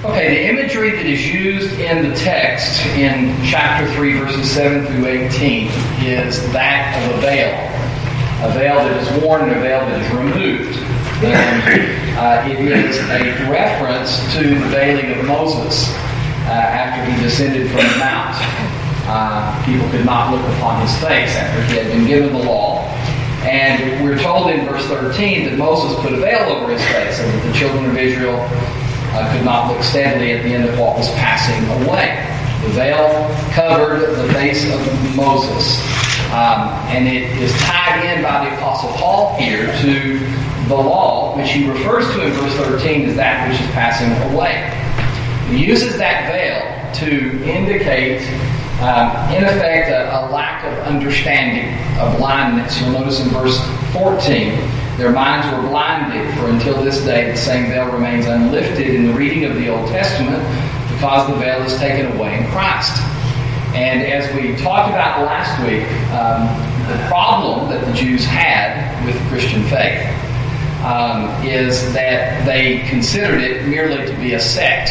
Okay, the imagery that is used in the text in chapter 3, verses 7 through 18 is that of a veil that is worn and a veil that is removed. And it is a reference to the veiling of Moses after he descended from the mount. People could not look upon his face after he had been given the law. And we're told in verse 13 that Moses put a veil over his face so that the children of Israel could not look steadily at the end of what was passing away. The veil covered the face of Moses. And it is tied in by the Apostle Paul here to the law, which he refers to in verse 13 as that which is passing away. He uses that veil to indicate, in effect, a lack of understanding, a blindness. You'll notice in verse 14, their minds were blinded, for until this day the same veil remains unlifted in the reading of the Old Testament, because the veil is taken away in Christ. And as we talked about last week, the problem that the Jews had with Christian faith is that they considered it merely to be a sect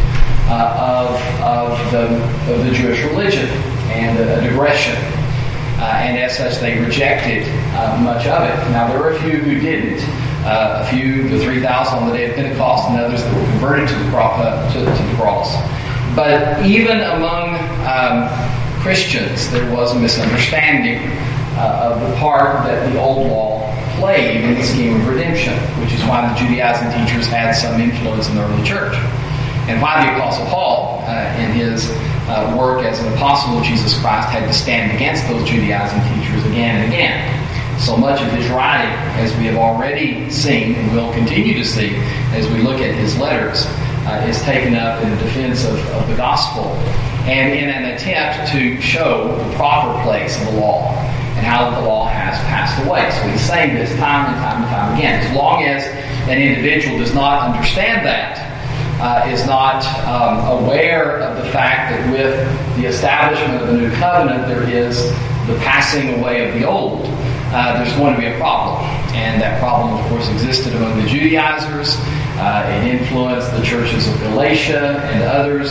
of the Jewish religion and a digression. And as such, they rejected much of it. Now, there were a few who didn't. A few, the 3,000 on the day of Pentecost, and others that were converted to the cross. But even among Christians, there was a misunderstanding of the part that the old law played in the scheme of redemption, which is why the Judaizing teachers had some influence in the early church. And why the Apostle Paul, in his work as an apostle of Jesus Christ, had to stand against those Judaizing teachers again and again. So much of his writing, as we have already seen and will continue to see as we look at his letters, is taken up in defense of the gospel and in an attempt to show the proper place of the law and how the law has passed away. So he's saying this time and time and time again. As long as an individual does not understand that, is not aware of the fact that with the establishment of the new covenant there is the passing away of the old, there's going to be a problem. And that problem, of course, existed among the Judaizers. It influenced the churches of Galatia and others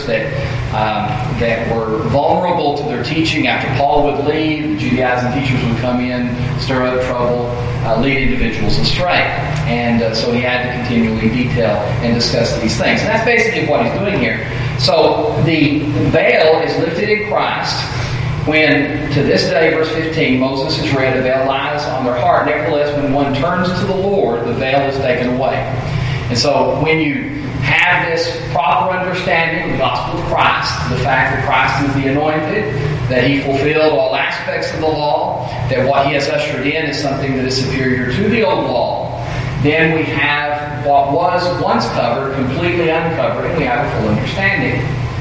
that were vulnerable to their teaching. After Paul would leave, the Judaizing teachers would come in, stir up trouble, lead individuals astray. And so he had to continually detail and discuss these things. And that's basically what he's doing here. So the veil is lifted in Christ when, to this day, verse 15, Moses is read, a veil lies on their heart. Nevertheless, when one turns to the Lord, the veil is taken away. And so when you have this proper understanding of the gospel of Christ, the fact that Christ is the anointed, that he fulfilled all aspects of the law, that what he has ushered in is something that is superior to the old law, then we have what was once covered completely uncovered, and we have a full understanding.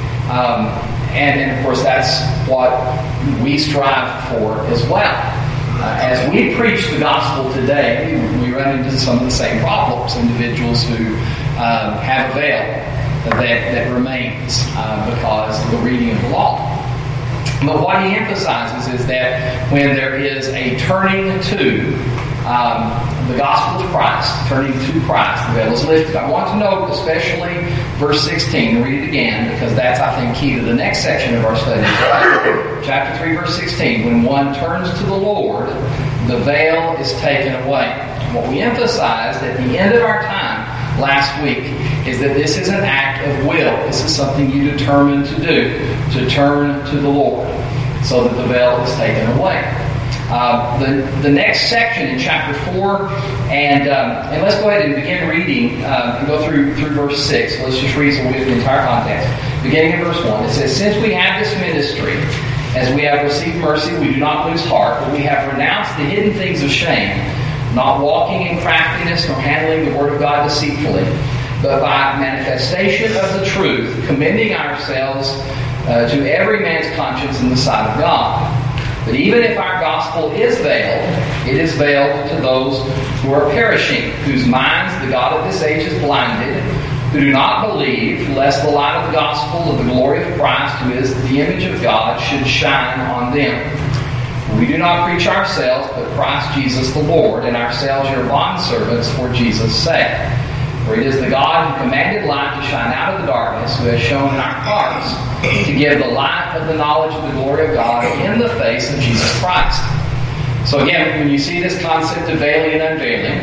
And of course, that's what we strive for as well. As we preach the gospel today, we run into some of the same problems. Individuals who have a veil that remains because of the reading of the law. But what he emphasizes is that when there is a turning to the gospel of Christ, turning to Christ, the veil is lifted. I want to note especially verse 16, read it again, because that's, I think, key to the next section of our study. Chapter 3, verse 16, when one turns to the Lord, the veil is taken away. What we emphasized at the end of our time last week is that this is an act of will. This is something you determine to do, to turn to the Lord, so that the veil is taken away. The next section in chapter 4, and let's go ahead and begin reading and go through verse 6. Let's just read the entire context. Beginning in verse 1, it says, since we have this ministry, as we have received mercy, we do not lose heart, but we have renounced the hidden things of shame, not walking in craftiness nor handling the word of God deceitfully, but by manifestation of the truth, commending ourselves to every man's conscience in the sight of God. But even if our gospel is veiled, it is veiled to those who are perishing, whose minds the God of this age is blinded, who do not believe, lest the light of the gospel of the glory of Christ, who is the image of God, should shine on them. We do not preach ourselves, but Christ Jesus the Lord, and ourselves your bondservants for Jesus' sake. For it is the God who commanded light to shine out of the darkness, who has shown in our hearts to give the light of the knowledge of the glory of God in the face of Jesus Christ. So again, when you see this concept of veiling and unveiling,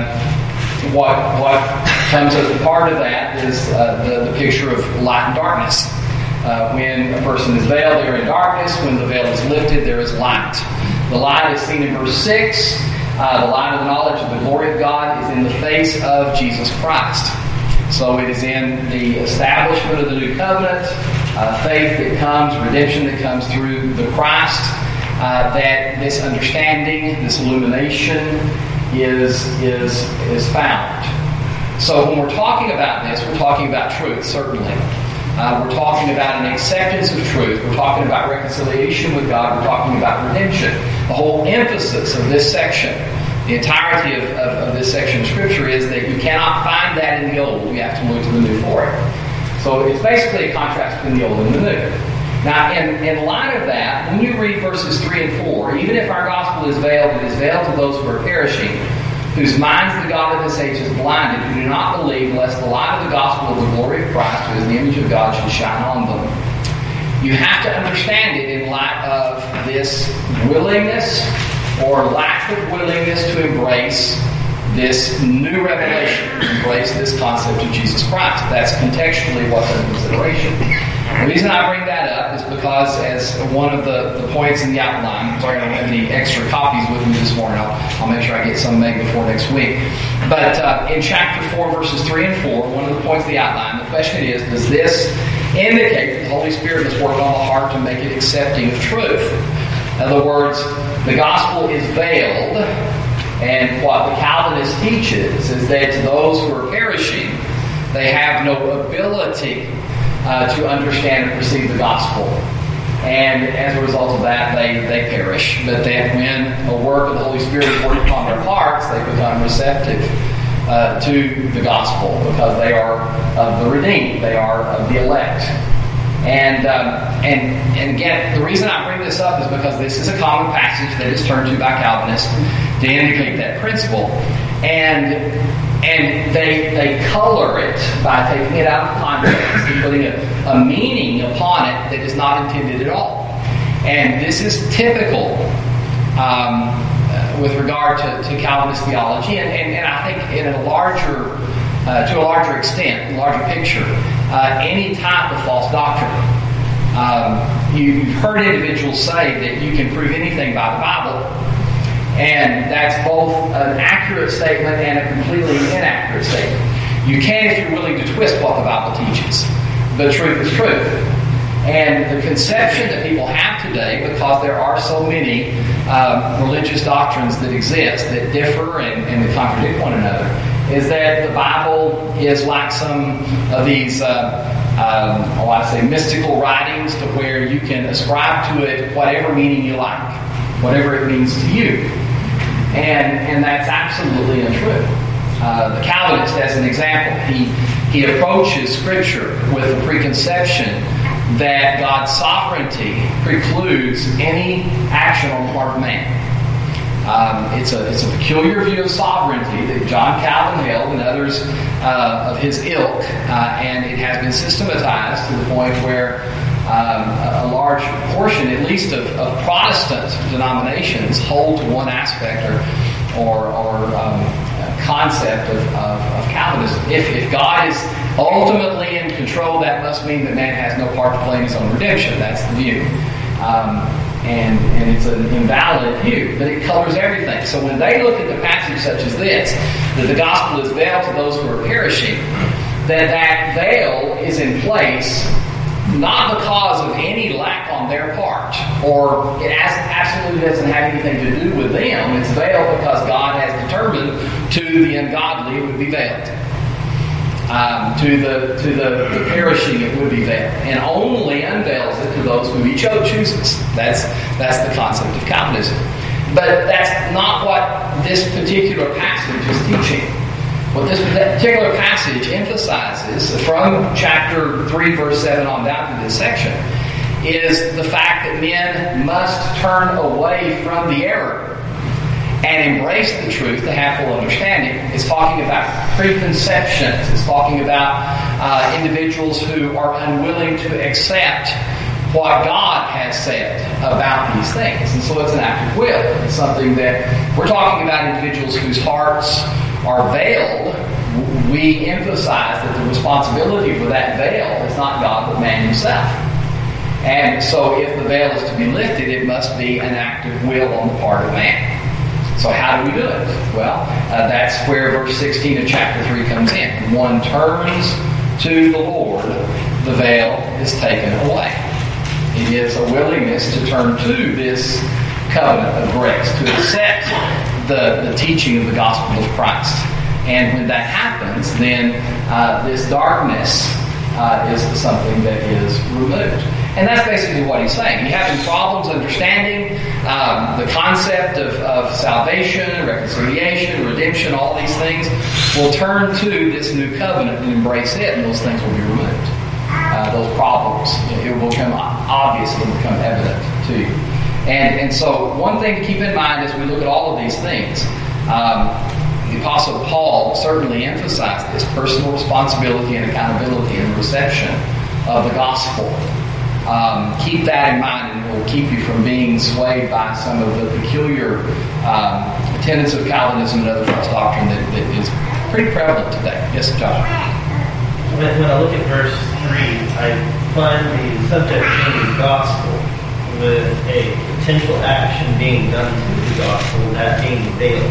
what comes as a part of that is the picture of light and darkness. When a person is veiled, they are in darkness. When the veil is lifted, there is light. The light is seen in verse 6. The light of the knowledge of the glory of God is in the face of Jesus Christ. So it is in the establishment of the new covenant, faith that comes, redemption that comes through the Christ, that this understanding, this illumination is found. So when we're talking about this, we're talking about truth, certainly. We're talking about an acceptance of truth. We're talking about reconciliation with God. We're talking about redemption. The whole emphasis of this section, the entirety of this section of Scripture is that you cannot find that in the Old. You have to move to the New for it. So it's basically a contrast between the Old and the New. Now, in light of that, when you read verses 3 and 4, even if our gospel is veiled, it is veiled to those who are perishing, whose minds the God of this age is blinded, who do not believe, lest the light of the gospel of the glory of Christ, who is the image of God, should shine on them. You have to understand it in light of this willingness or lack of willingness to embrace this new revelation, embrace this concept of Jesus Christ. That's contextually what's in consideration. The reason I bring that up is because, as one of the points in the outline, sorry I don't have any extra copies with me this morning. I'll make sure I get some made before next week. But in chapter 4, verses 3 and 4, one of the points of the outline, the question is, does this indicate that the Holy Spirit is working on the heart to make it accepting of truth? In other words, the gospel is veiled, and what the Calvinist teaches is that to those who are perishing, they have no ability to understand and perceive the gospel. And as a result of that, they perish. But that when a work of the Holy Spirit is working upon their hearts, they become receptive to the gospel because they are of the redeemed. They are of the elect. And again, the reason I bring this up is because this is a common passage that is turned to by Calvinists to indicate that principle. And they color it by taking it out of context and putting a meaning upon it that is not intended at all. And this is typical with regard to Calvinist theology, and I think in a larger, to a larger extent, a larger picture, any type of false doctrine. You've heard individuals say that you can prove anything by the Bible. And that's both an accurate statement and a completely inaccurate statement. You can if you're willing to twist what the Bible teaches. But truth is truth. And the conception that people have today, because there are so many religious doctrines that exist that differ and that contradict one another, is that the Bible is like some of these, mystical writings to where you can ascribe to it whatever meaning you like, whatever it means to you. And that's absolutely untrue. The Calvinist, as an example, he approaches Scripture with a preconception that God's sovereignty precludes any action on the part of man. It's a peculiar view of sovereignty that John Calvin held and others of his ilk, and it has been systematized to the point where a large portion, at least of Protestant denominations, hold to one aspect or concept of Calvinism. If God is ultimately in control, that must mean that man has no part to play in his own redemption. That's the view. And it's an invalid view, but it colors everything. So when they look at the passage such as this, that the gospel is veiled to those who are perishing, that veil is in place not because of any lack on their part, or it absolutely doesn't have anything to do with them. It's veiled because God has determined to the ungodly it would be veiled. To the perishing it would be veiled, and only unveils it to those who He chooses. That's the concept of Calvinism. But that's not what this particular passage is teaching. What this particular passage emphasizes, from chapter 3, verse 7 on down to this section, is the fact that men must turn away from the error and embrace the truth, to have full understanding. It's talking about preconceptions. It's talking about individuals who are unwilling to accept what God has said about these things. And so it's an act of will. It's something that we're talking about individuals whose hearts are veiled. We emphasize that the responsibility for that veil is not God, but man himself. And so if the veil is to be lifted, it must be an act of will on the part of man. So how do we do it? Well, that's where verse 16 of chapter 3 comes in. When one turns to the Lord, the veil is taken away. It is a willingness to turn to this covenant of grace, to accept the teaching of the gospel of Christ. And when that happens, then this darkness is something that is removed. And that's basically what he's saying. You're having problems understanding the concept of salvation, reconciliation, redemption, all these things. We'll turn to this new covenant and embrace it, and those things will be removed. Those problems, it will become obvious, it will become evident to you. And so one thing to keep in mind as we look at all of these things, the Apostle Paul certainly emphasized this personal responsibility and accountability in the reception of the gospel. Keep that in mind, and it will keep you from being swayed by some of the peculiar tenets of Calvinism and other false doctrine that is pretty prevalent today. Yes, Josh? When I look at verse 3, I find the subject being the gospel, with a potential action being done to the gospel, that being veiled.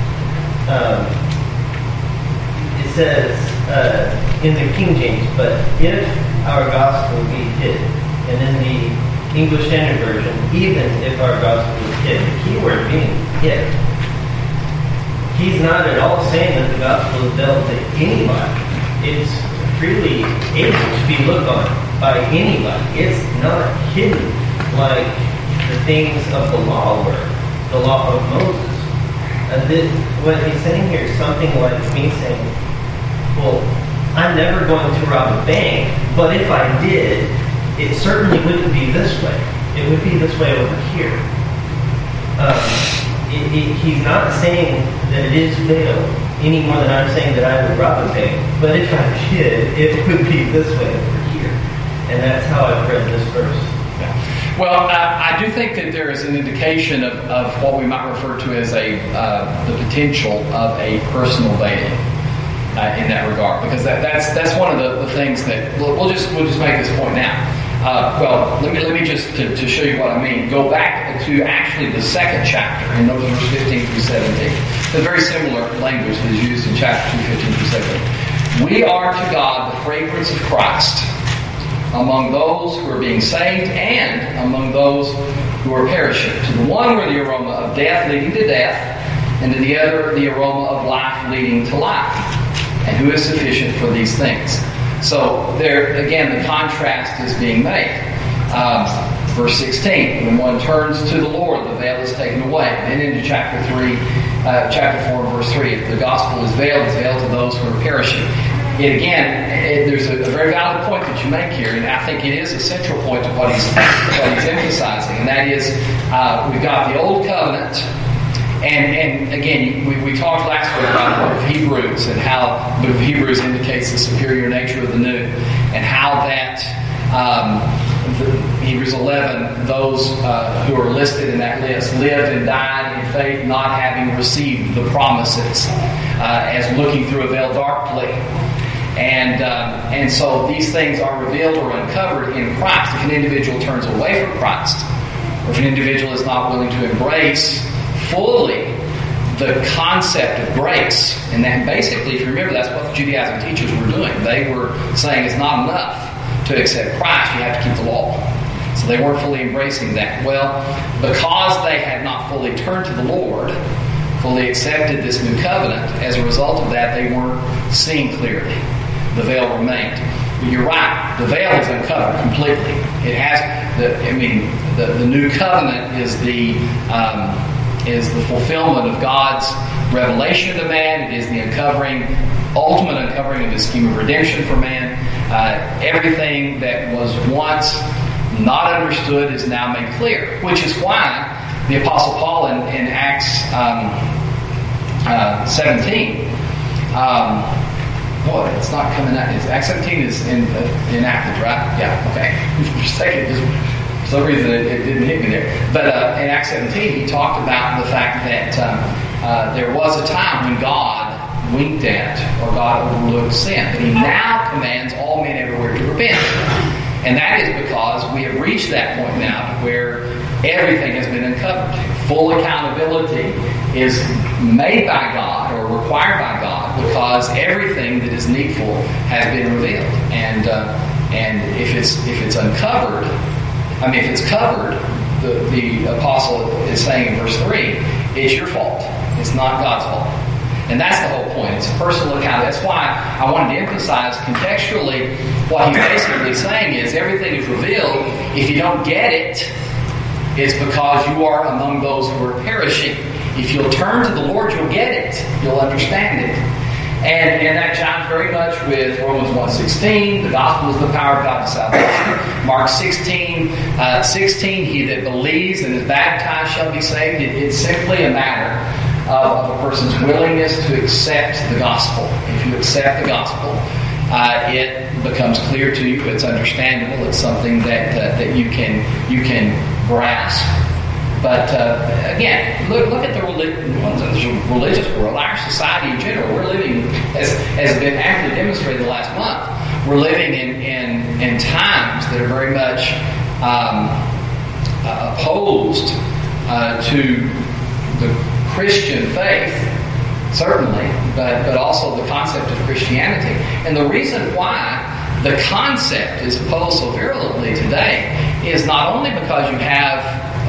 It says in the King James, but if our gospel be hid, and in the English Standard Version, even if our gospel is hid, the key word being hid. He's not at all saying that the gospel is veiled to anybody. It's freely able to be looked on by anybody. It's not hidden like the things of the law were, the law of Moses. What he's saying here is something like me saying, well, I'm never going to rob a bank, but if I did, it certainly wouldn't be this way. It would be this way over here. He's not saying that it is veiled any more than I'm saying that I would rob a bank, but if I did, it would be this way over here. And that's how I've read this verse. Well, I do think that there is an indication of what we might refer to as the potential of a personal veiling in that regard, because that's one of the things that we'll just make this point now. Well, let me just to show you what I mean. Go back to actually the second chapter and notice verse 15 through 17. The very similar language that is used in chapter 2, 15 through 17. We are to God the fragrance of Christ among those who are being saved and among those who are perishing. To the one we're the aroma of death leading to death, and to the other the aroma of life leading to life. And who is sufficient for these things? So there, again, the contrast is being made. Verse 16, when one turns to the Lord, the veil is taken away. And then into chapter 4, verse 3, if the gospel is veiled, it's veiled to those who are perishing. There's a very valid point that you make here, and I think it is a central point to what he's emphasizing, and that is we've got the Old Covenant, and again, we talked last week about the book of Hebrews and how the book of Hebrews indicates the superior nature of the new, and how that Hebrews 11, those who are listed in that list lived and died in faith, not having received the promises, as looking through a veil darkly. And so these things are revealed or uncovered in Christ. If an individual turns away from Christ, or if an individual is not willing to embrace fully the concept of grace, and then basically, if you remember, that's what the Judaizing teachers were doing. They were saying it's not enough to accept Christ, you have to keep the law. So they weren't fully embracing that. Well, because they had not fully turned to the Lord, fully accepted this new covenant, as a result of that, they weren't seeing clearly. The veil remained. But you're right, the veil is uncovered completely. It has the new covenant is the fulfillment of God's revelation to man. It is the ultimate uncovering of the scheme of redemption for man. Everything that was once not understood is now made clear, which is why the Apostle Paul in Acts 17. Boy, it's not coming out. Acts 17 is enacted, right? Yeah, okay. For a second, just for some reason it didn't hit me there. But in Acts 17, he talked about the fact that there was a time when God winked at or God overlooked sin. But he now commands all men everywhere to repent. And that is because we have reached that point now where everything has been uncovered. Full accountability is made by God or required by God because everything that is needful has been revealed. And if it's uncovered, if it's covered, the apostle is saying in verse 3, it's your fault. It's not God's fault. And that's the whole point. It's a personal account. That's why I wanted to emphasize contextually what he's basically saying is everything is revealed. If you don't get it, it's because you are among those who are perishing. If you'll turn to the Lord, you'll get it. You'll understand it. And that chimes very much with Romans 1:16. The gospel is the power of God to salvation. Mark 16:16. He that believes and is baptized shall be saved. It's simply a matter of a person's willingness to accept the gospel. If you accept the gospel, it becomes clear to you. It's understandable. It's something that you can grasp. But again, look at the religious world, our society in general. We're living, as has been amply demonstrated the last month, we're living in times that are very much opposed to the Christian faith, certainly, but also the concept of Christianity. And the reason why the concept is opposed so virulently today is not only because you have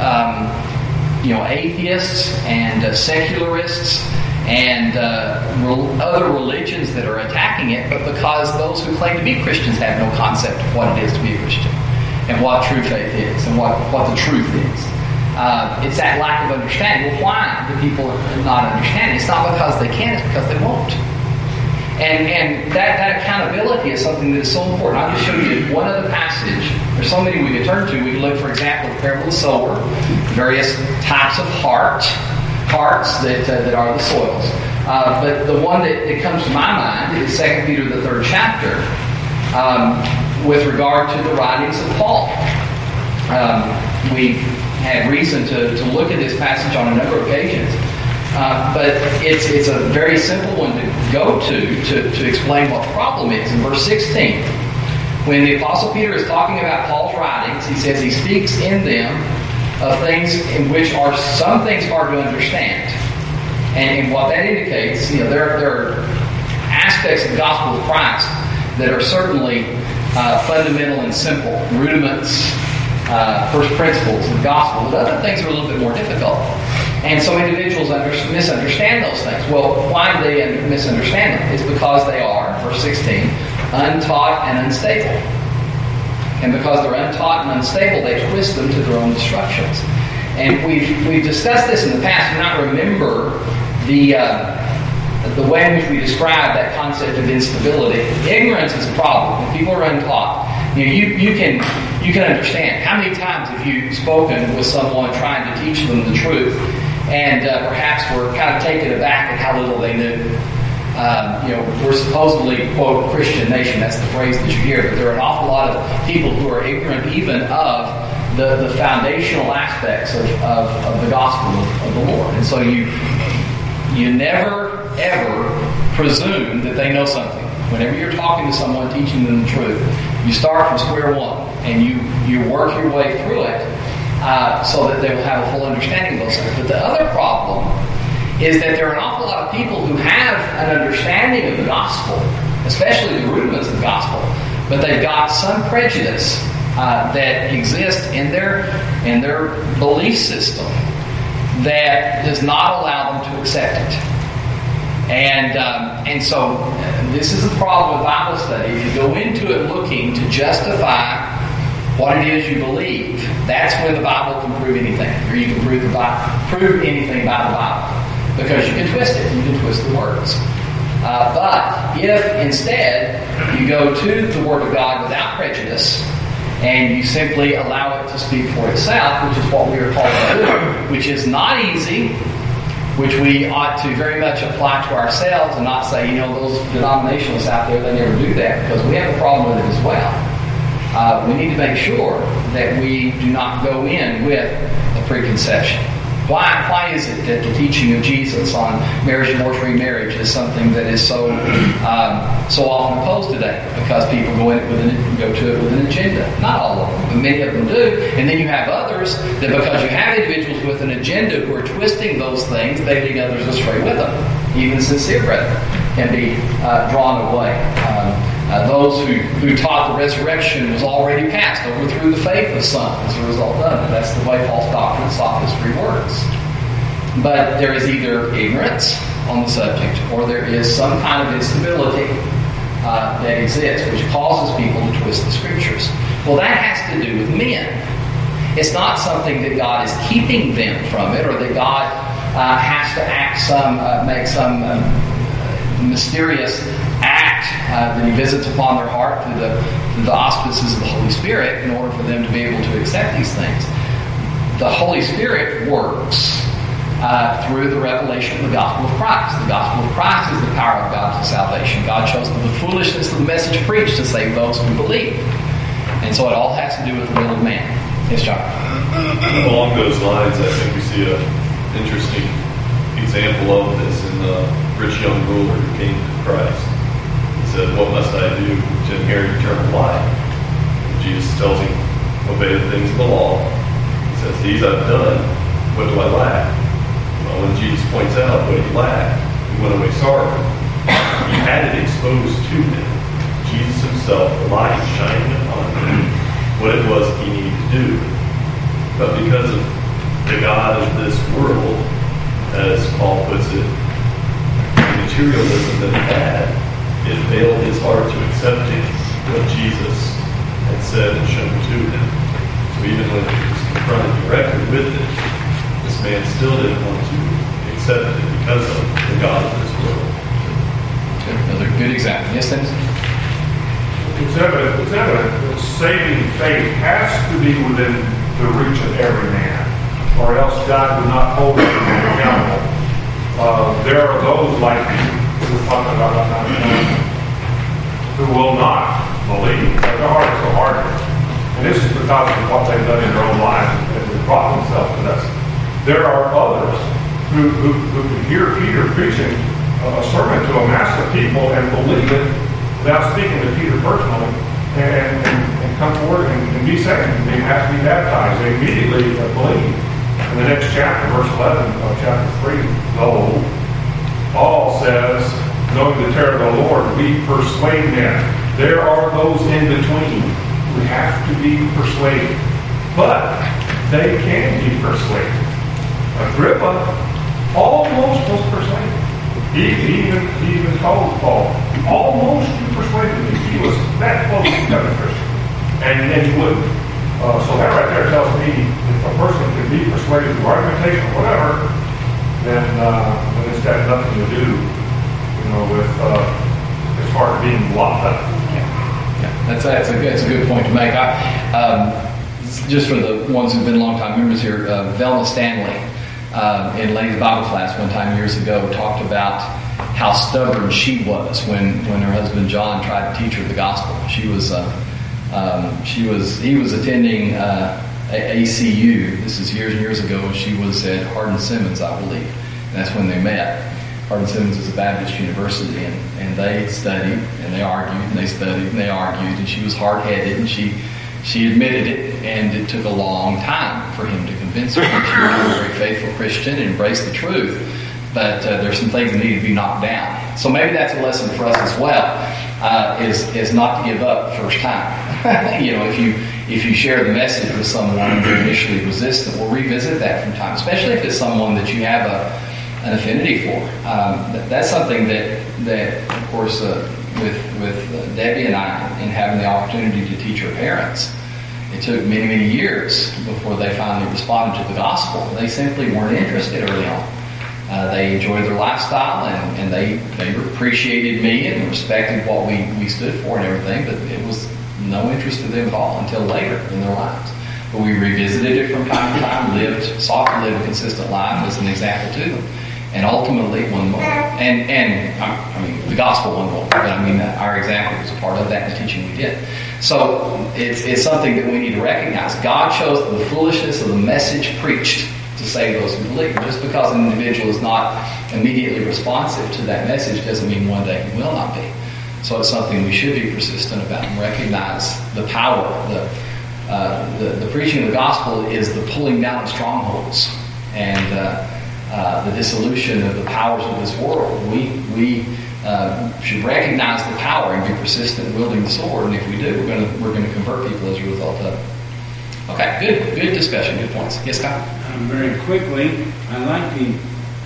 atheists and secularists and other religions that are attacking it, but because those who claim to be Christians have no concept of what it is to be a Christian and what true faith is and what the truth is. It's that lack of understanding. Well, why do people not understand? It's not because they can't, it's because they won't. And that accountability is something that is so important. I'll just show you one other passage. There's so many we could turn to. We could look, for example, at the parable of the sower, various types of hearts that are the soils. But the one that comes to my mind is 2 Peter, the 3rd chapter, with regard to the writings of Paul. We've had reason to look at this passage on a number of occasions. But it's a very simple one to go to explain what the problem is. In verse 16, when the Apostle Peter is talking about Paul's writings, he says he speaks in them of things in which are some things hard to understand. And what that indicates, there are aspects of the gospel of Christ that are certainly fundamental and simple, rudiments, first principles of the gospel, but other things are a little bit more difficult. And so individuals misunderstand those things. Well, why do they misunderstand them? It's because they are, verse 16, untaught and unstable. And because they're untaught and unstable, they twist them to their own destructions. And we've discussed this in the past. You might remember the way in which we describe that concept of instability. Ignorance is a problem. When people are untaught, you can understand. How many times have you spoken with someone trying to teach them the truth, and perhaps were kind of taken aback at how little they knew? We're supposedly, quote, a Christian nation. That's the phrase that you hear. But there are an awful lot of people who are ignorant even of the foundational aspects of the gospel of the Lord. And so you never, ever presume that they know something. Whenever you're talking to someone, teaching them the truth, you start from square one, and you work your way through it so that they will have a full understanding of those things. But the other problem is that there are an awful lot of people who have an understanding of the gospel, especially the rudiments of the gospel, but they've got some prejudice that exists in their belief system that does not allow them to accept it. And so this is a problem with Bible study. If you go into it looking to justify what it is you believe, that's when the Bible can prove anything, or you can prove anything by the Bible, because you can twist it. You can twist the words. But if instead you go to the Word of God without prejudice and you simply allow it to speak for itself, which is what we are called to do, which is not easy, which we ought to very much apply to ourselves and not say, those denominationalists out there, they never do that, because we have a problem with it as well. We need to make sure that we do not go in with a preconception. Why is it that the teaching of Jesus on marriage, divorce, remarriage is something that is so often opposed today? Because people go to it with an agenda. Not all of them, but many of them do. And then you have others that, because you have individuals with an agenda who are twisting those things, they lead others astray with them. Even sincere brethren can be drawn away. Those who taught the resurrection was already passed, overthrew the faith of some as a result of it. That's the way false doctrine, sophistry works. But there is either ignorance on the subject, or there is some kind of instability that exists, which causes people to twist the Scriptures. Well, that has to do with men. It's not something that God is keeping them from it, or that God has to make some mysterious act that He visits upon their heart through the auspices of the Holy Spirit in order for them to be able to accept these things. The Holy Spirit works through the revelation of the gospel of Christ. The gospel of Christ is the power of God to salvation. God chose the foolishness of the message preached to save those who believe. And so it all has to do with the will of man. Yes, John? Along those lines, I think we see an interesting example of this in the rich young ruler who came to Christ. He said, "What must I do to inherit eternal life?" And Jesus tells him, "Obey the things of the law." He says, "These I've done. What do I lack?" Well, when Jesus points out what he lacked, he went away sorry. He had it exposed to him. Jesus himself, the light shining upon him, what it was he needed to do. But because of the God of this world, as Paul puts it, the materialism that he had, it failed his heart to accept what Jesus had said and shown to him. So even when he was confronted directly with it, this man still didn't want to accept it because of the God of this world. Another good example. Yes, Dennis? It's evident that saving faith has to be within the reach of every man, or else God would not hold every man accountable. There are those like we're talking about who will not believe. Their heart is so hard. And this is because of what they've done in their own lives and they've brought themselves to this. There are others who can hear Peter preaching a sermon to a mass of people and believe it without speaking to Peter personally and come forward and be saved. They have to be baptized. They immediately believe. In the next chapter, verse 11 of chapter 3, though, Paul says, knowing the terror of the Lord, we persuade men. There are those in between who have to be persuaded. But they can be persuaded. Agrippa almost was persuaded. He even told Paul, almost you persuaded me. He was that close to becoming a Christian. And he wouldn't. So that right there tells me if a person can be persuaded through argumentation or whatever, then it's got nothing to do, with his heart being locked up. Yeah, that's a good point to make. Just for the ones who've been long-time members here, Velma Stanley in Lady's Bible class one time years ago talked about how stubborn she was when her husband John tried to teach her the gospel. He was attending ACU. This is years and years ago. She was at Hardin Simmons, I believe. And that's when they met. Hardin Simmons is a Baptist university, and they studied, and they argued, and they studied, and they argued, and she was hard-headed, and she admitted it, and it took a long time for him to convince her that she was a very faithful Christian and embraced the truth. But there's some things that need to be knocked down. So maybe that's a lesson for us as well, is not to give up the first time. If you share the message with someone who's initially resistant, we'll revisit that from time, especially if it's someone that you have an affinity for. That's something that of course, with Debbie and I, in having the opportunity to teach her parents, it took many, many years before they finally responded to the gospel. They simply weren't interested early on. They enjoyed their lifestyle, and they appreciated me and respected what we stood for and everything, but it was no interest to them at all until later in their lives. But we revisited it from time to time, sought to live a consistent life as an example to them. And ultimately won more. And the gospel won more. But our example was a part of that, and the teaching we did. So it's something that we need to recognize. God chose the foolishness of the message preached to save those who believe. Just because an individual is not immediately responsive to that message doesn't mean one day he will not be. So it's something we should be persistent about and recognize the power. The preaching of the gospel is the pulling down of strongholds and the dissolution of the powers of this world. We should recognize the power and be persistent, wielding the sword. And if we do, we're going to convert people as a result of it. Okay, good discussion, good points. Yes, Scott? Very quickly, I like the,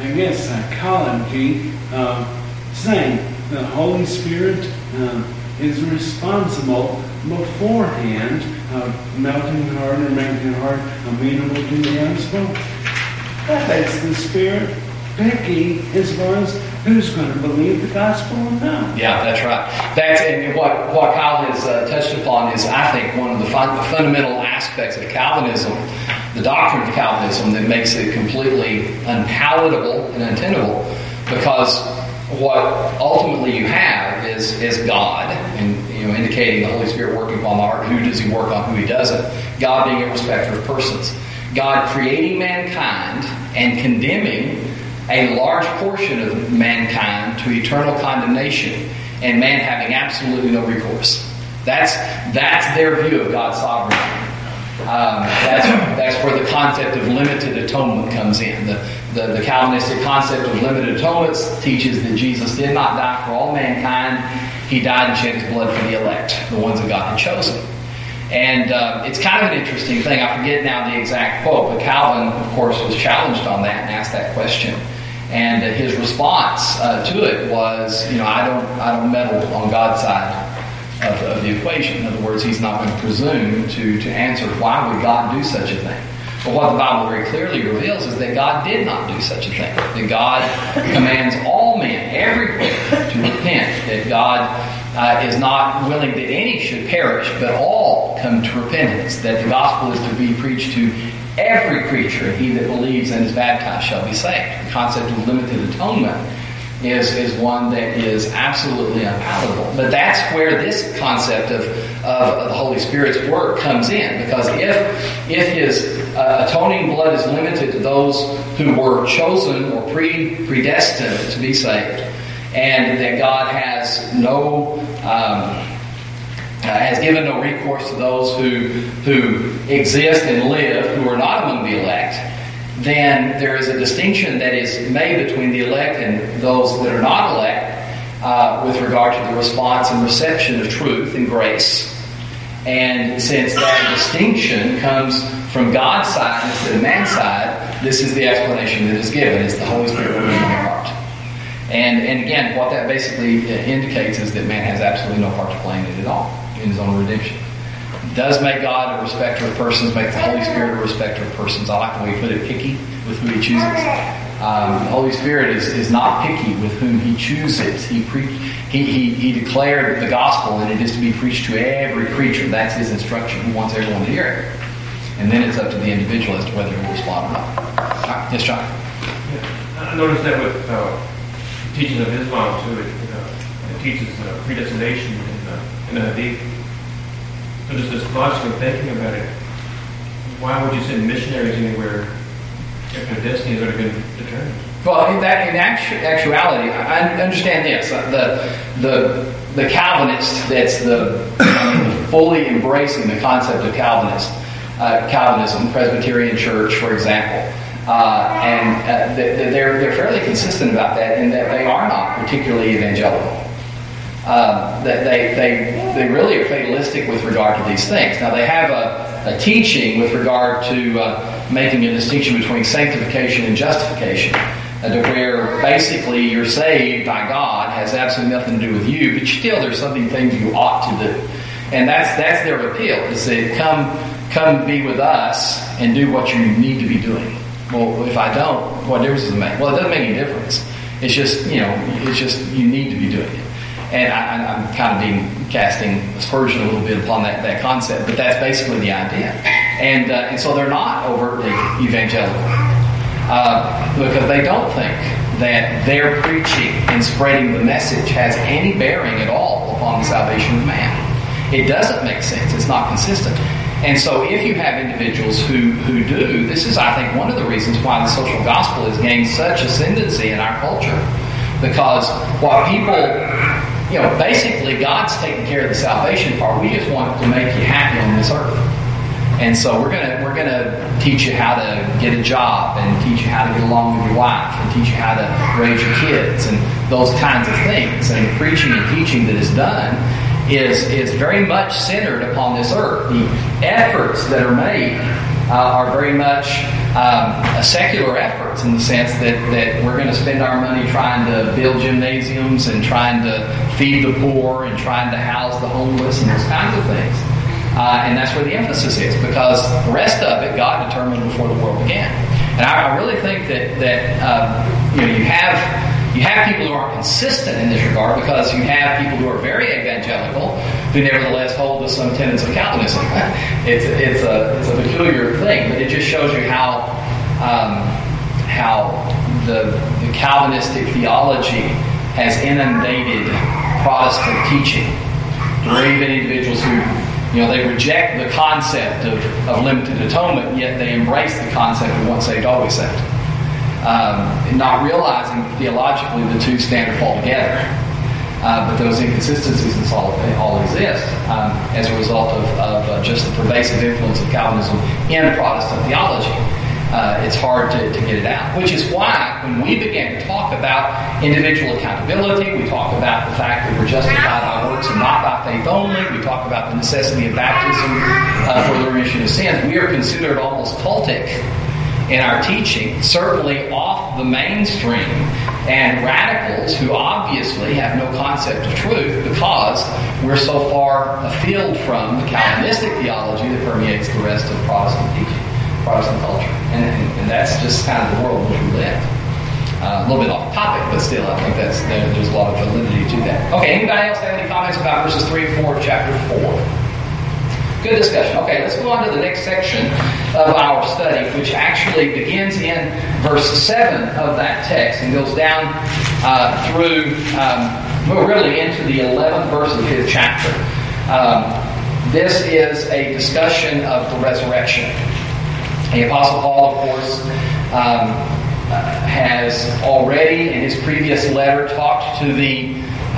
psychology saying the Holy Spirit is responsible beforehand of melting the heart or making the heart amenable to the gospel. That makes the Spirit picky as far as who's going to believe the gospel or not. Yeah, that's right. And what Kyle has touched upon is, I think, one of the fundamental aspects of Calvinism, the doctrine of Calvinism, that makes it completely unpalatable and untenable, because what ultimately you have is God, and indicating the Holy Spirit working upon the heart. Who does He work on? Who He doesn't? God being a respecter of persons. God creating mankind and condemning a large portion of mankind to eternal condemnation, and man having absolutely no recourse. That's their view of God's sovereignty. That's where the concept of limited atonement comes in. The Calvinistic concept of limited atonement teaches that Jesus did not die for all mankind. He died and shed His blood for the elect, the ones that God had chosen. And it's kind of an interesting thing. I forget now the exact quote, but Calvin, of course, was challenged on that and asked that question. And his response to it was, I don't meddle on God's side of the equation. In other words, he's not going to presume to answer why would God do such a thing. But what the Bible very clearly reveals is that God did not do such a thing. That God commands all men everywhere to repent. That God is not willing that any should perish, but all come to repentance. That the gospel is to be preached to every creature. He that believes and is baptized shall be saved. The concept of limited atonement is one that is absolutely unpalatable. But that's where this concept of the Holy Spirit's work comes in. Because if His atoning blood is limited to those who were chosen or predestined to be saved, and that God has has given no recourse to those who exist and live, who are not among the elect, then there is a distinction that is made between the elect and those that are not elect with regard to the response and reception of truth and grace. And since that distinction comes from God's side instead of man's side, this is the explanation that is given. It's the Holy Spirit working in your heart. And again, what that basically indicates is that man has absolutely no part to play in it at all, in his own redemption. It does make God a respecter of persons, make the Holy Spirit a respecter of persons. I like the way he put it, picky with who He chooses. The Holy Spirit is not picky with whom He chooses. He declared the gospel, and it is to be preached to every creature. That's His instruction. He wants everyone to hear it. And then it's up to the individual as to whether he'll respond or not. Yes, John? I noticed that with teachings of Islam too. It teaches predestination in the Hadith. So just this logical thinking about it, why would you send missionaries anywhere if their destiny has already been determined? Well, in actuality, I understand this. The Calvinist that's fully embracing the concept of Calvinism, Presbyterian Church, for example, and they're fairly consistent about that in that they are not particularly evangelical. That they really are fatalistic with regard to these things. Now, they have a teaching with regard to making a distinction between sanctification and justification, to where basically you're saved by God, has absolutely nothing to do with you, but still there's things you ought to do. And that's their appeal, is that come be with us and do what you need to be doing. Well, if I don't, what difference does it make? Well, it doesn't make any difference. It's just, you need to be doing it. And I'm kind of being casting aspersion a little bit upon that concept, but that's basically the idea. And so they're not overtly evangelical because they don't think that their preaching and spreading the message has any bearing at all upon the salvation of man. It doesn't make sense. It's not consistent. And so if you have individuals who do, this is, I think, one of the reasons why the social gospel has gained such ascendancy in our culture. Because what people, basically God's taking care of the salvation part. We just want to make you happy on this earth. And so we're gonna teach you how to get a job, and teach you how to get along with your wife, and teach you how to raise your kids, and those kinds of things. And the preaching and teaching that is done is very much centered upon this earth. The efforts that are made are very much secular efforts, in the sense that we're going to spend our money trying to build gymnasiums and trying to feed the poor and trying to house the homeless and those kinds of things. And that's where the emphasis is, because the rest of it God determined before the world began. And I really think that you have people who are consistent in this regard, because you have people who are very evangelical who nevertheless hold to some tenets of Calvinism. It's a peculiar thing, but it just shows you how the Calvinistic theology has inundated Protestant teaching. There are even individuals who they reject the concept of limited atonement, yet they embrace the concept of once saved, always saved. Not realizing theologically the two stand or fall together. But those inconsistencies all exist as a result of just the pervasive influence of Calvinism in Protestant theology. It's hard to get it out. Which is why when we began to talk about individual accountability, we talk about the fact that we're justified by works and not by faith only, we talk about the necessity of baptism for the remission of sins, we are considered almost cultic in our teaching, certainly off the mainstream, and radicals who obviously have no concept of truth because we're so far afield from the Calvinistic theology that permeates the rest of Protestant teaching, Protestant culture. And that's just kind of the world in which we live. A little bit off topic, but still I think there's a lot of validity to that. Okay, anybody else have any comments about verses 3 and 4 of chapter 4? Good discussion. Okay, let's go on to the next section of our study, which actually begins in verse 7 of that text and goes down through, really into the 11th verse of his chapter. This is a discussion of the resurrection. The Apostle Paul, of course, has already in his previous letter talked to the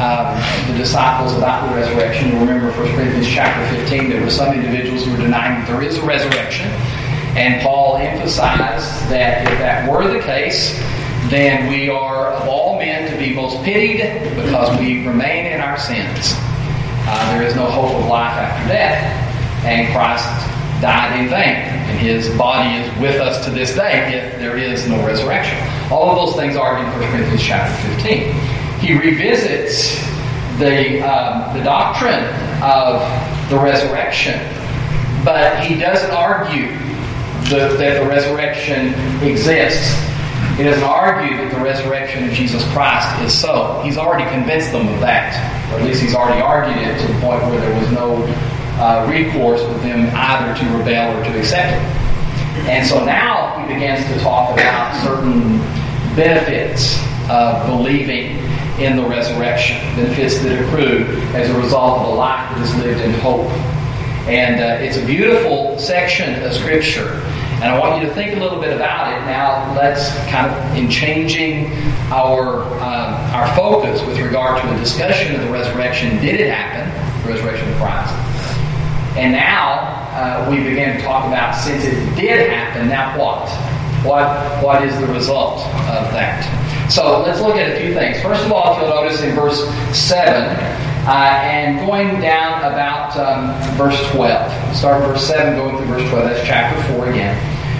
disciples about the resurrection. You'll remember 1 Corinthians chapter 15, there were some individuals who were denying that there is a resurrection. And Paul emphasized that if that were the case, then we are of all men to be most pitied because we remain in our sins. There is no hope of life after death. And Christ died in vain. And his body is with us to this day if there is no resurrection. All of those things are in 1 Corinthians chapter 15. He revisits the doctrine of the resurrection, but he doesn't argue that the resurrection exists. He doesn't argue that the resurrection of Jesus Christ is so. He's already convinced them of that, or at least he's already argued it to the point where there was no recourse with them either to rebel or to accept it. And so now he begins to talk about certain benefits of believing in the resurrection, benefits that accrue as a result of a life that is lived in hope. And it's a beautiful section of Scripture. And I want you to think a little bit about it. Now, let's kind of, in changing our focus with regard to a discussion of the resurrection, did it happen? The resurrection of Christ. And now we begin to talk about, since it did happen, now what? What is the result of that? So let's look at a few things. First of all, if you'll notice in verse 7, and going down about verse 12. We'll start with verse 7, going through verse 12. That's chapter 4 again.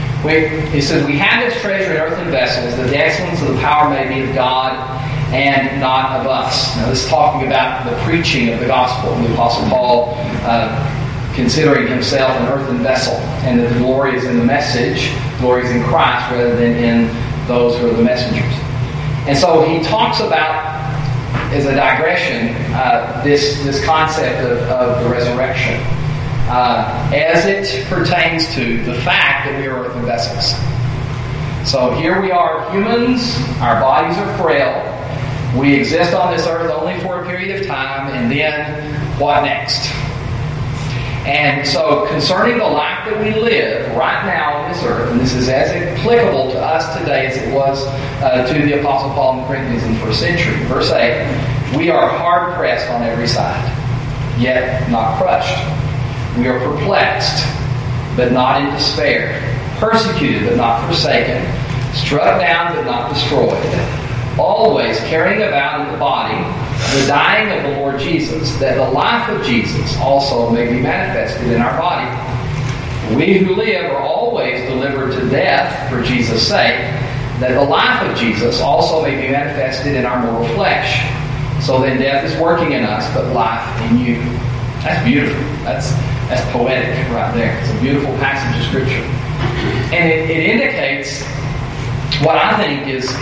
It says, "We have this treasure in earthen vessels, that the excellence of the power may be of God and not of us." Now this is talking about the preaching of the gospel. The Apostle Paul considering himself an earthen vessel, and that the glory is in the message, glory is in Christ rather than in those who are the messengers. And so he talks about as a digression, this concept of the resurrection as it pertains to the fact that we are earthen vessels. So here we are, humans, our bodies are frail, we exist on this earth only for a period of time, and then what next? And so concerning the life that we live right now on this earth, and this is as applicable to us today as it was to the Apostle Paul in the Corinthians in the first century. Verse 8, we are hard pressed on every side, yet not crushed. We are perplexed, but not in despair. Persecuted, but not forsaken. Struck down, but not destroyed. Always carrying about in the body the dying of the Lord Jesus, that the life of Jesus also may be manifested in our body. We who live are always delivered to death for Jesus' sake, that the life of Jesus also may be manifested in our mortal flesh. So then death is working in us, but life in you. That's beautiful. That's poetic right there. It's a beautiful passage of Scripture. And it indicates what I think is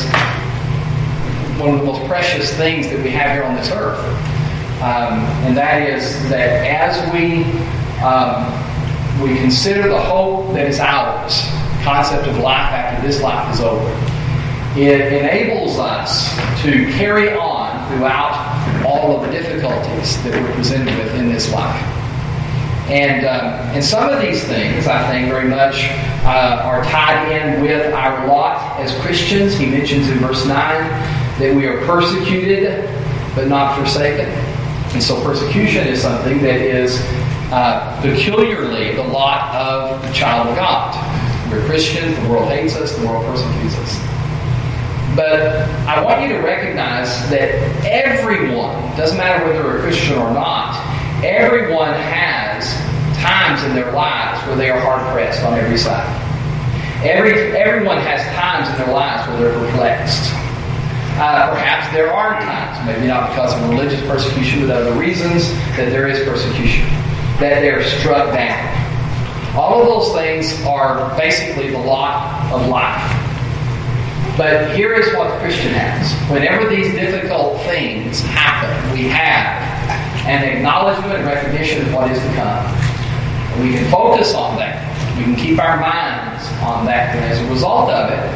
one of the most precious things that we have here on this earth. And that is that as we consider the hope that is ours, the concept of life after this life is over, it enables us to carry on throughout all of the difficulties that we're presented with in this life. And some of these things, I think, very much are tied in with our lot as Christians. He mentions in verse 9 that we are persecuted, but not forsaken. And so persecution is something that is peculiarly the lot of the child of God. We're Christians, the world hates us, the world persecutes us. But I want you to recognize that everyone, doesn't matter whether they're a Christian or not, everyone has times in their lives where they are hard-pressed on every side. Everyone has times in their lives where they're perplexed. Perhaps there are times, maybe not because of religious persecution, but other reasons, that there is persecution, that they're struck down. All of those things are basically the lot of life. But here is what the Christian has. Whenever these difficult things happen, we have an acknowledgement and recognition of what is to come. We can focus on that. We can keep our minds on that. And as a result of it,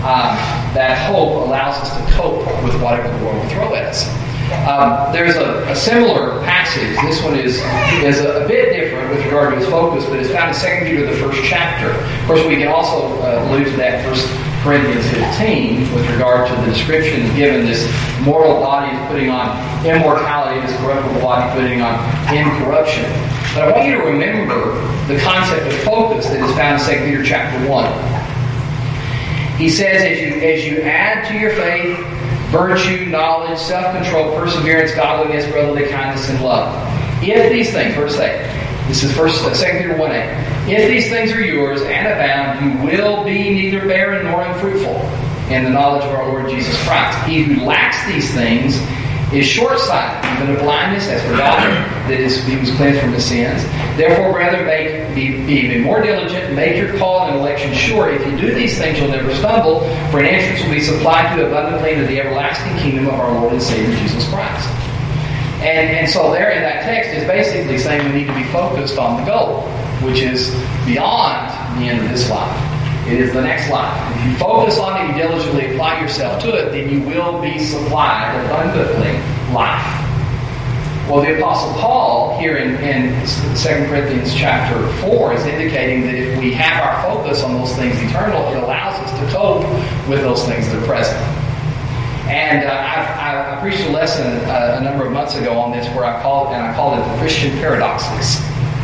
that hope allows us to cope with whatever the world will throw at us. There's a similar passage. This one is a bit different with regard to its focus, but it's found in 2 Peter, the first chapter. Of course, we can also allude to that in 1 Corinthians 15 with regard to the description given this mortal body is putting on immortality, this corruptible body putting on incorruption. But I want you to remember the concept of focus that is found in 2 Peter chapter 1. He says, as you add to your faith virtue, knowledge, self-control, perseverance, godliness, brotherly kindness, and love. If these things, verse 8, this is 2 Peter 1:8. If these things are yours and abound, you will be neither barren nor unfruitful in the knowledge of our Lord Jesus Christ. He who lacks these things is short-sighted, even of blindness, has forgotten that he was cleansed from his sins. Therefore, brethren, be even more diligent, and make your call and election sure. If you do these things, you'll never stumble, for an entrance will be supplied to you abundantly into the everlasting kingdom of our Lord and Savior Jesus Christ. And so there in that text is basically saying we need to be focused on the goal, which is beyond the end of this life. It is the next life. If you focus on it, you diligently apply yourself to it, then you will be supplied abundantly life. Well, the Apostle Paul here in 2 Corinthians chapter 4 is indicating that if we have our focus on those things eternal, it allows us to cope with those things that are present. And I preached a lesson a number of months ago on this where I called it the Christian paradoxes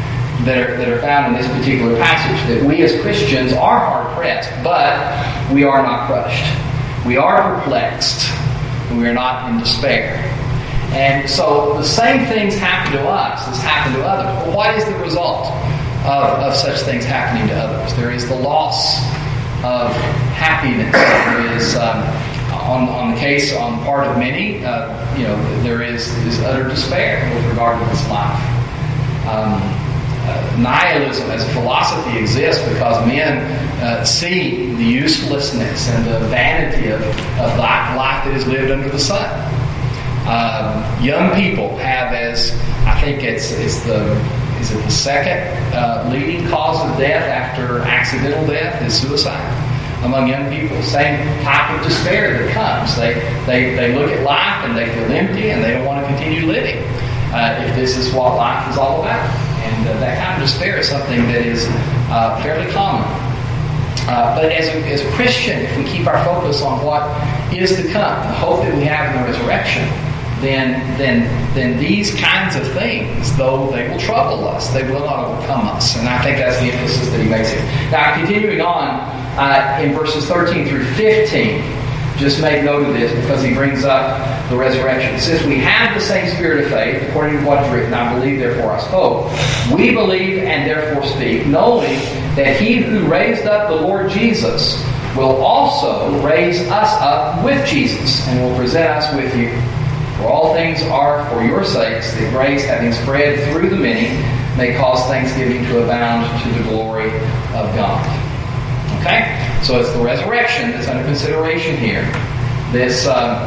that are found in this particular passage, that we as Christians are hard-pressed, but we are not crushed. We are perplexed, and we are not in despair. And so the same things happen to us as happen to others. But what is the result of such things happening to others? There is the loss of happiness. There is, on the case on the part of many, there is utter despair with regard to this life. Nihilism as a philosophy exists because men see the uselessness and the vanity of life that is lived under the sun. Young people have I think is it the second leading cause of death after accidental death is suicide among young people. Same type of despair that comes. They look at life and they feel empty and they don't want to continue living if this is what life is all about. And that kind of despair is something that is fairly common. But as a Christian, if we keep our focus on what is to come, the hope that we have in the resurrection, then these kinds of things, though they will trouble us, they will not overcome us. And I think that's the emphasis that he makes here. Now, continuing on in verses 13 through 15, just make note of this because he brings up the resurrection. It says, we have the same spirit of faith, according to what is written, I believe, therefore I spoke. We believe and therefore speak, knowing that he who raised up the Lord Jesus will also raise us up with Jesus and will present us with you. For all things are for your sakes, that grace, having spread through the many, may cause thanksgiving to abound to the glory of God. Okay? So it's the resurrection that's under consideration here. This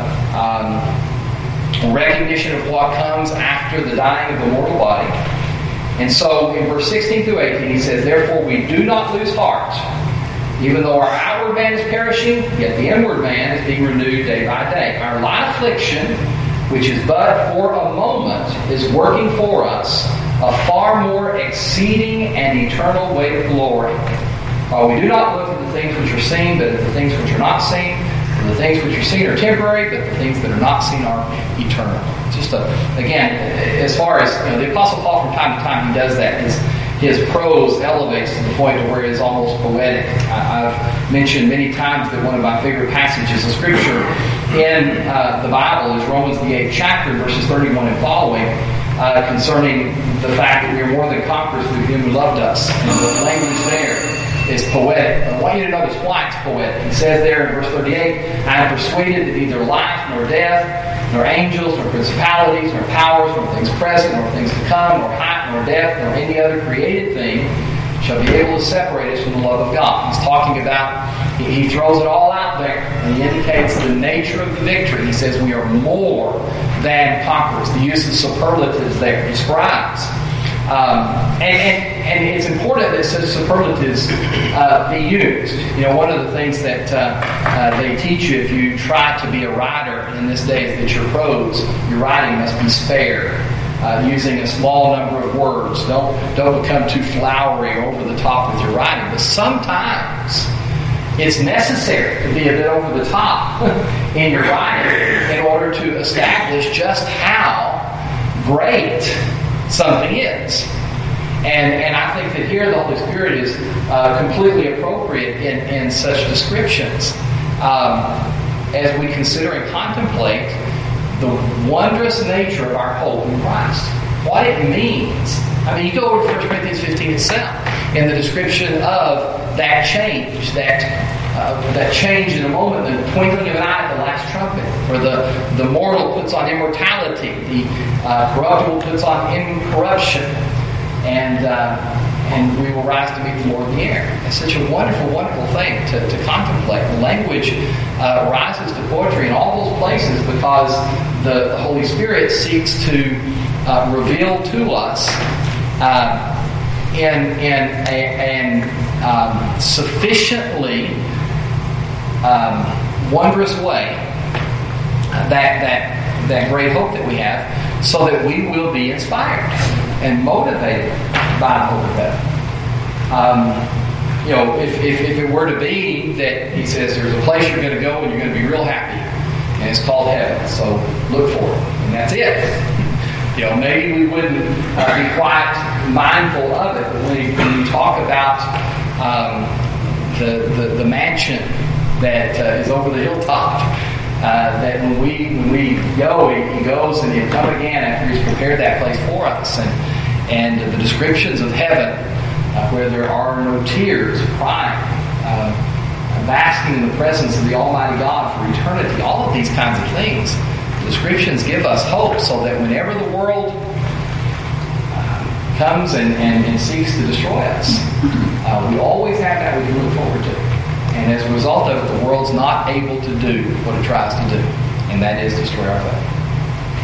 recognition of what comes after the dying of the mortal body. And so in verse 16 through 18 he says, therefore we do not lose heart. Even though our outward man is perishing, yet the inward man is being renewed day by day. Our light affliction, which is but for a moment, is working for us a far more exceeding and eternal weight of glory. While we do not look at the things which are seen, but at the things which are not seen. For the things which are seen are temporary, but the things that are not seen are eternal. Just again, as far as the Apostle Paul, from time to time he does that. His prose elevates to the point to where it is almost poetic. I've mentioned many times that one of my favorite passages of Scripture in the Bible is Romans the 8th chapter, verses 31 and following, concerning the fact that we are more than conquerors through him who loved us. And the language there is poetic. I want you to notice why it's poetic. He says there in verse 38, I am persuaded that neither life nor death, nor angels, nor principalities, nor powers, nor things present, nor things to come, nor height, nor depth, nor any other created thing shall be able to separate us from the love of God. He's talking about, he throws it all out there, and he indicates the nature of the victory. He says we are more than conquerors. The use of superlatives there describes. And it's important that such superlatives be used. One of the things that they teach you if you try to be a writer in this day is that your writing must be spare, using a small number of words. Don't become too flowery or over the top with your writing. But sometimes it's necessary to be a bit over the top in your writing in order to establish just how great something is. And I think that here the Holy Spirit is completely appropriate in such descriptions as we consider and contemplate the wondrous nature of our hope in Christ. What it means. I mean, you go over to 1 Corinthians 15 itself in the description of that change, that change in a moment, the twinkling of an eye at the last trumpet, where the mortal puts on immortality, the corruptible puts on incorruption, and we will rise to meet the Lord in the air. It's such a wonderful, wonderful thing to contemplate. The language rises to poetry in all those places because the Holy Spirit seeks to reveal to us in a sufficiently wondrous way that great hope that we have, so that we will be inspired and motivated by the hope of heaven. If it were to be that he says there's a place you're going to go and you're going to be real happy, and it's called heaven, so look for it, and that's it. Maybe we wouldn't be quite mindful of it, but when we talk about the mansion that is over the hilltop, that when we go, he goes and he'll come again after he's prepared that place for us, and the descriptions of heaven where there are no tears, crying, basking in the presence of the Almighty God for eternity, all of these kinds of things. The descriptions give us hope, so that whenever the world comes and seeks to destroy us, we always have that we can look forward to. And as a result of it, the world's not able to do what it tries to do, and that is destroy our faith.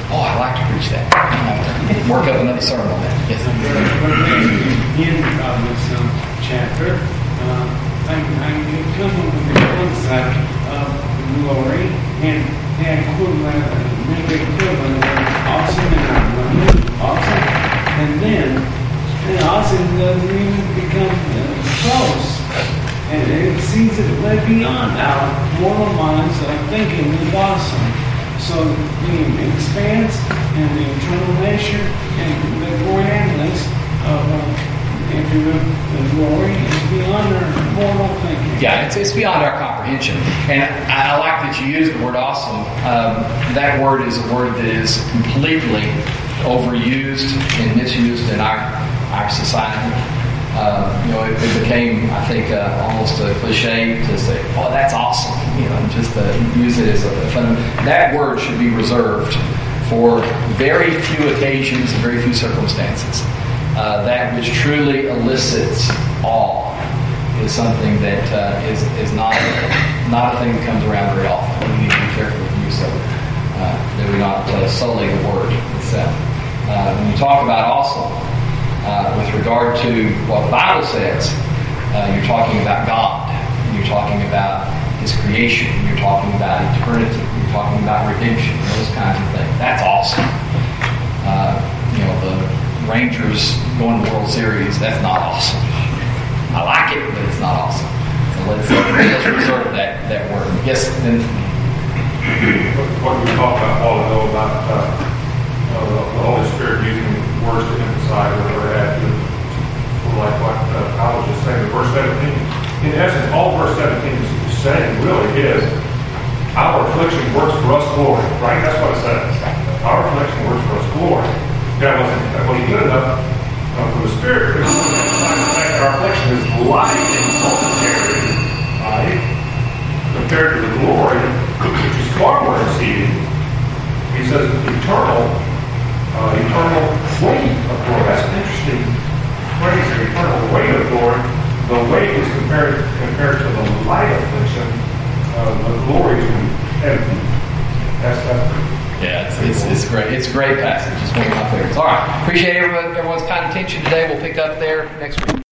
Oh, I like to preach that. I have to work up another sermon on that. Yes. In this chapter, I come up with the concept of glory and make it equivalent of awesome and wonderful, awesome, and then awesome doesn't even become close. And it sees it way beyond our mortal minds of thinking is awesome. So the expanse and the eternal nature and the grandness of the glory is beyond our mortal thinking. Yeah, it's beyond our comprehension. And I like that you use the word awesome. That word is a word that is completely overused and misused in our society. It became, I think, almost a cliche to say, "Oh, that's awesome." Just to use it as a fun. That word should be reserved for very few occasions and very few circumstances. That which truly elicits awe is something that is not a thing that comes around very often. We need to be careful with use of it, that we not sully the word itself. When you talk about awesome, with regard to what the Bible says, you're talking about God. You're talking about His creation. You're talking about eternity. You're talking about redemption. Those kinds of things. That's awesome. The Rangers going to the World Series, that's not awesome. I like it, but it's not awesome. So let's reserve that word. Yes, then. What we talked about a while ago about the Holy Spirit using words to emphasize or add to, like what I was just saying in verse 17. In essence, all verse 17 is saying really is our affliction works for us glory, right? That's what it says. Our affliction works for us glory. That wasn't good enough for the Spirit. Because the fact that our affliction is light and momentary, right? Compared to the glory, which is far more exceeding. He says eternal weight of glory. That's an interesting phrase here, eternal weight of glory. The weight is compared to the light affliction. The glory is heavy. That's Yeah, it's great. It's a great passage. It's one of my favorites. All right. Appreciate everyone's kind attention today. We'll pick up there next week.